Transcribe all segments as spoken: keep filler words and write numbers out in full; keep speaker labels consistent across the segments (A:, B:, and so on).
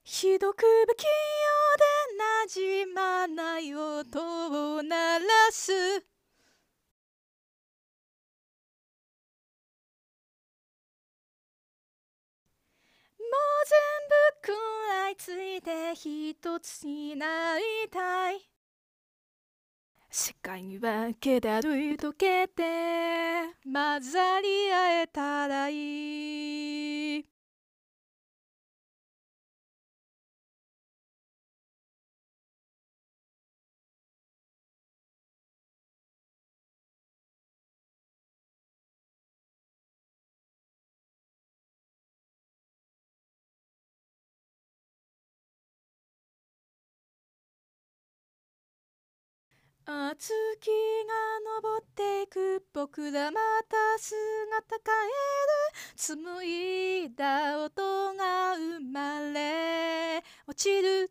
A: ひどく不器用でなじまない音を鳴らす。もう全部食らいついて一つになりたい。世界に分けて歩いとけて混ざり合えたらいい。あ月が昇っていく僕らまた姿変える。紡いだ音が生まれ落ちる。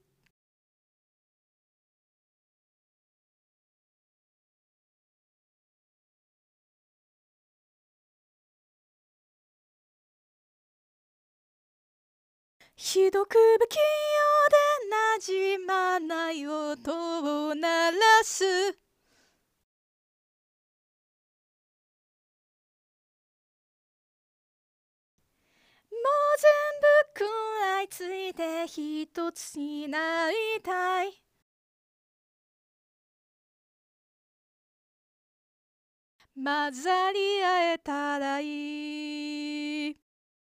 A: ひどく不器用でなじまない音を鳴らす。もう全部食らいついて一つになりたい。混ざり合えたらいい。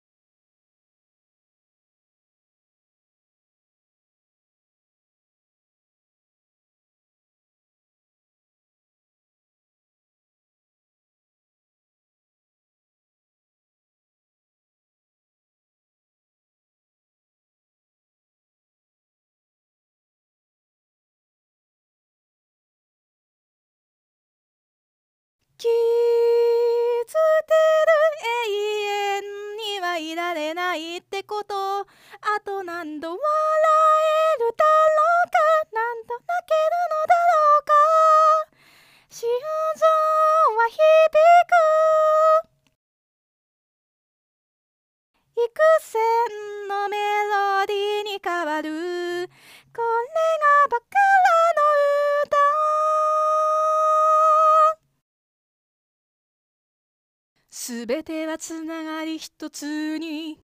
A: 気づいてる永遠にはいられないってこと。あと何度笑えるだろうか、何度泣けるのだろうか。心臓は響く。幾千のメロディーに変わる。これが僕らの歌。すべてはつながり一つに